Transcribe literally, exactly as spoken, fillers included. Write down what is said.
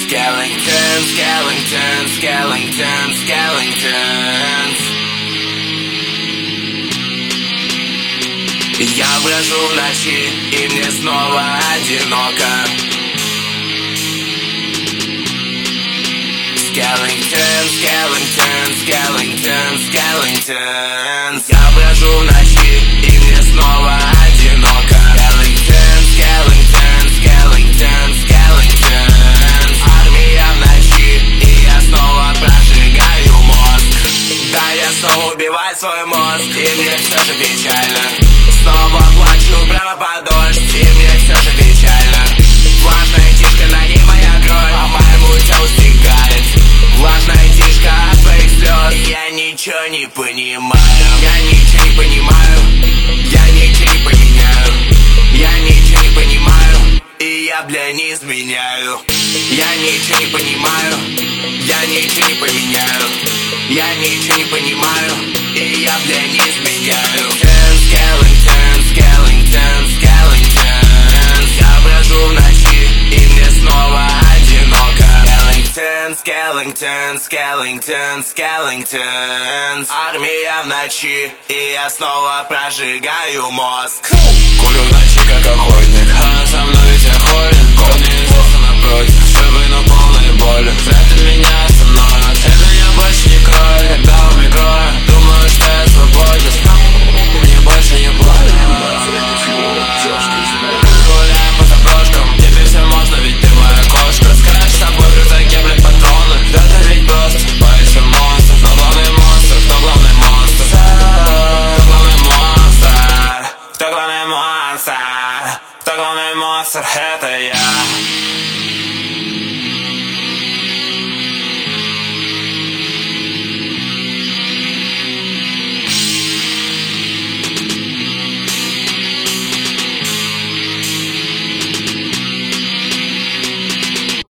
Skellington, Skellington, Skellington, Skellington. Я брожу в ночи, и мне снова одиноко. Skellington, Skellington, Skellington, Skellington. Я брожу в ночи, и мне снова одиноко. Skellington, Skellington, Skellington, Skellington. Армия в ночи, и я снова прожигаю мозг. Да, я снова убиваю свой мозг, и мне все же печально. Снова плачу прямо под дождь, и мне все же печально. Влажная тишка, на ней моя кровь, по-моему, все стекает. Влажная тишка от твоих слез. Я ничего не понимаю, я ничего не понимаю, я ничего не поменяю. Я ничего не понимаю, и я, бля, не изменяю. Я ничего не понимаю, я ничего не поменяю. Я ничего не понимаю, и я, бля, не изменяю. Skellington, Skellington, Skellington. Я брожу в ночи, и мне снова одиноко. Skellington, Skellington, Skellington, Skellington. Армия в ночи, и я снова прожигаю мозг. Курю в ночи как охотник, а со мной ведь охотник. Кол неизвестно напротив, шибы, но полной боли. Зря ты меня остановишь, это меня больше не кроет. Когда умикрою, думаю, что я свободен. Мне больше не больно. Гуляем по заброшкам, теперь все можно, ведь ты моя кошка. Скажешь с собой в рюкзаке, блядь, патроны. Да-то ведь просто боишься монстров. Кто главный монстр, кто главный монстр? Кто главный монстр? Кто главный монстр? Кто главный монстр? Это я.